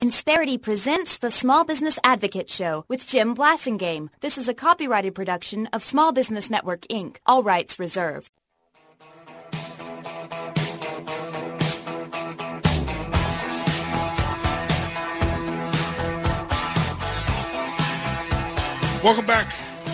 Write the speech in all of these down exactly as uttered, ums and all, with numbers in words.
Insperity presents the Small Business Advocate Show with Jim Blasingame. This is a copyrighted production of Small Business Network, Incorporated. All rights reserved. Welcome back.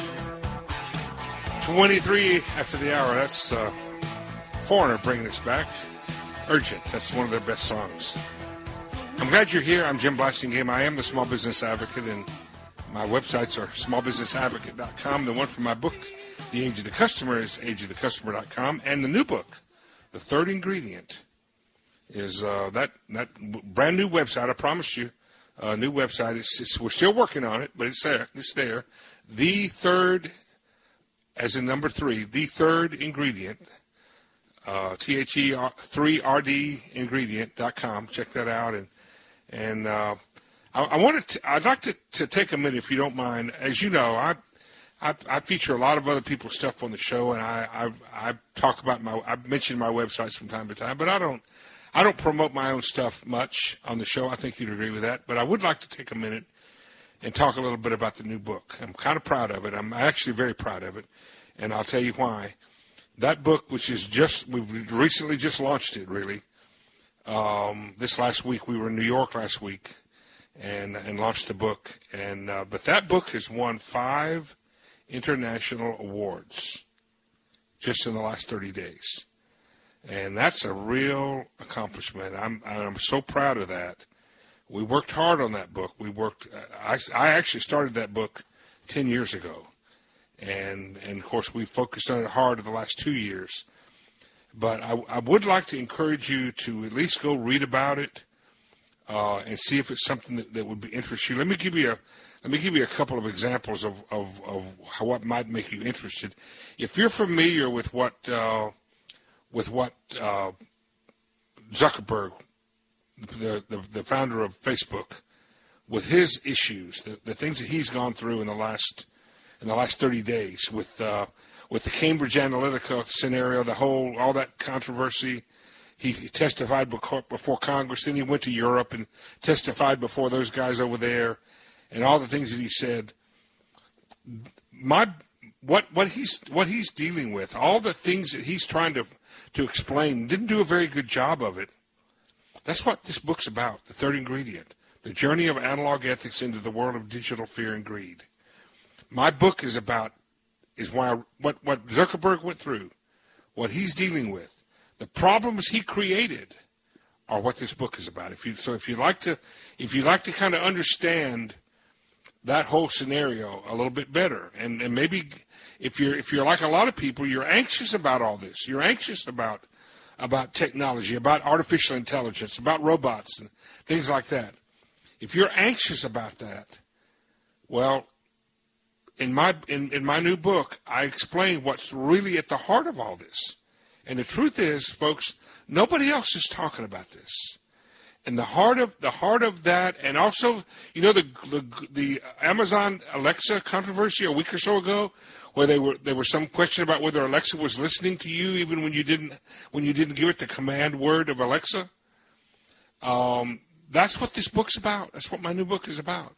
twenty-three after the hour. That's uh, Foreigner bringing us back. Urgent. That's one of their best songs. I'm glad you're here. I'm Jim Blasingame. I am the Small Business Advocate, and my websites are small business advocate dot com. The one for my book, The Age of the Customer, is age of the customer dot com. And the new book, The Third Ingredient, is uh, that, that brand new website. I promise you. Uh, new website. It's, it's, we're still working on it, but it's there. It's there. The third, as in number three, the third ingredient, uh, T H E three R D ingredient dot com. Check that out. And and uh, I, I wanted to, I'd like to, to take a minute, if you don't mind. As you know, I I, I feature a lot of other people's stuff on the show, and I, I I talk about my I mention my websites from time to time, but I don't. I don't promote my own stuff much on the show. I think you'd agree with that. But I would like to take a minute and talk a little bit about the new book. I'm kind of proud of it. I'm actually very proud of it, and I'll tell you why. That book, which is just, we recently just launched it, really. Um, this last week, we were in New York last week and and launched the book. And uh, but that book has won five international awards just in the last thirty days. And that's a real accomplishment. I'm I'm so proud of that. We worked hard on that book. We worked. I, I actually started that book ten years ago, and and of course we focused on it hard in the last two years. But I, I would like to encourage you to at least go read about it uh, and see if it's something that, that would be interest you. Let me give you a let me give you a couple of examples of of, of how, what might make you interested. If you're familiar with what. Uh, with what uh, Zuckerberg, the, the the founder of Facebook, with his issues, the, the things that he's gone through in the last in the last thirty days, with uh, with the Cambridge Analytica scenario, the whole all that controversy. He, he testified before, before Congress, then he went to Europe and testified before those guys over there, and all the things that he said. My what what he's what he's dealing with, all the things that he's trying to. to explain, didn't do a very good job of it. That's what this book's about, The Third Ingredient, The Journey of Analog Ethics into the World of Digital Fear and Greed. My book is about, is why what, what Zuckerberg went through, what he's dealing with, the problems he created are what this book is about. If you, so if you like to, if you like to kind of understand that whole scenario a little bit better, and, and maybe if you're if you're like a lot of people, you're anxious about all this. You're anxious about about technology, about artificial intelligence, about robots and things like that. If you're anxious about that, well, in my in, in my new book, I explain what's really at the heart of all this. And the truth is, folks, nobody else is talking about this. And the heart of the heart of that, and also, you know, the, the the Amazon Alexa controversy a week or so ago, where they were there was some question about whether Alexa was listening to you even when you didn't when you didn't give it the command word of Alexa. Um, that's what this book's about. That's what my new book is about.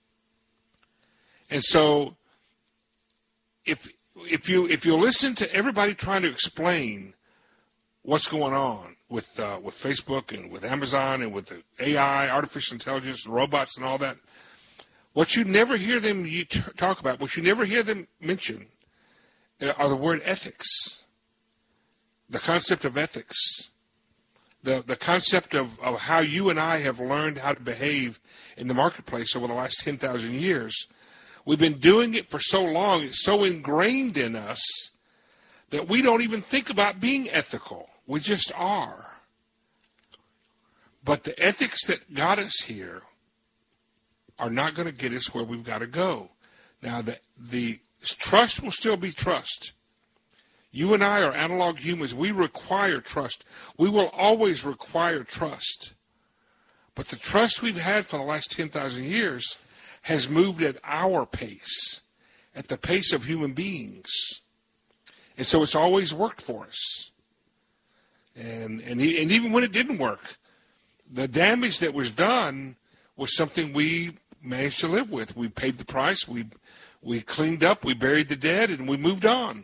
And so, if if you if you listen to everybody trying to explain what's going on with uh, with Facebook and with Amazon and with the A I, artificial intelligence, robots, and all that, what you never hear them you t- talk about, what you never hear them mention, uh, are the word ethics, the concept of ethics, the the concept of, of how you and I have learned how to behave in the marketplace over the last ten thousand years. We've been doing it for so long, it's so ingrained in us that we don't even think about being ethical. We just are. But the ethics that got us here are not going to get us where we've got to go. Now, the, the trust will still be trust. You and I are analog humans. We require trust. We will always require trust. But the trust we've had for the last ten thousand years has moved at our pace, at the pace of human beings. And so it's always worked for us. And, and, and even when it didn't work, the damage that was done was something we managed to live with. We paid the price. We we cleaned up. We buried the dead, and we moved on.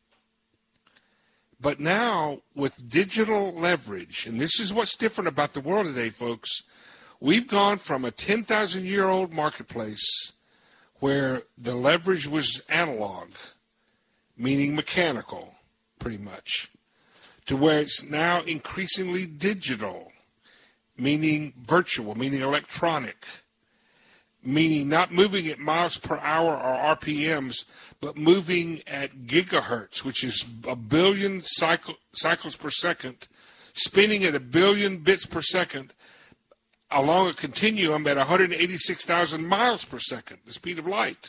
But now, with digital leverage, and this is what's different about the world today, folks, we've gone from a ten thousand year old marketplace where the leverage was analog, meaning mechanical, pretty much, to where it's now increasingly digital, meaning virtual, meaning electronic, meaning not moving at miles per hour or R P Ms, but moving at gigahertz, which is a billion cycle, cycles per second, spinning at a billion bits per second, along a continuum at one hundred eighty-six thousand miles per second, the speed of light.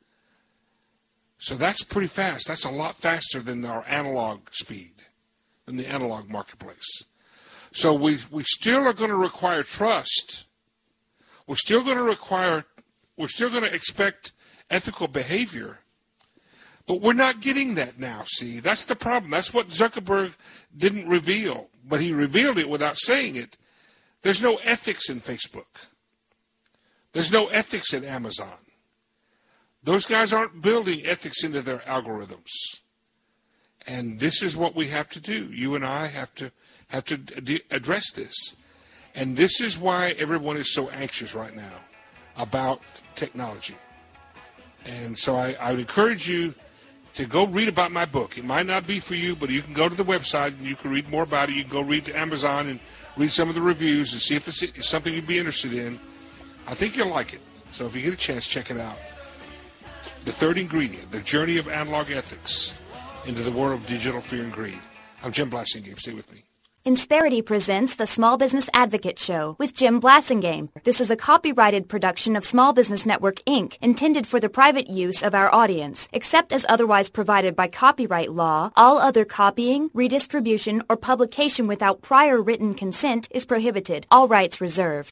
So that's pretty fast. That's a lot faster than our analog speed, than the analog marketplace. So we we still are going to require trust. We're still going to require, we're still going to expect ethical behavior. But we're not getting that now, see? That's the problem. That's what Zuckerberg didn't reveal. But he revealed it without saying it. There's no ethics in Facebook. There's no ethics in Amazon. Those guys aren't building ethics into their algorithms. And this is what we have to do. You and I have to have to d- address this. And this is why everyone is so anxious right now about technology. And so I, I would encourage you to go read about my book. It might not be for you, but you can go to the website and you can read more about it. You can go read to Amazon and read some of the reviews and see if it's, it's something you'd be interested in. I think you'll like it. So if you get a chance, check it out. The Third Ingredient, The Journey of Analog Ethics into the World of Digital Fear and Greed. I'm Jim Blasingame. Stay with me. Insperity presents the Small Business Advocate Show with Jim Blasingame. This is a copyrighted production of Small Business Network, Incorporated, intended for the private use of our audience. Except as otherwise provided by copyright law, all other copying, redistribution, or publication without prior written consent is prohibited. All rights reserved.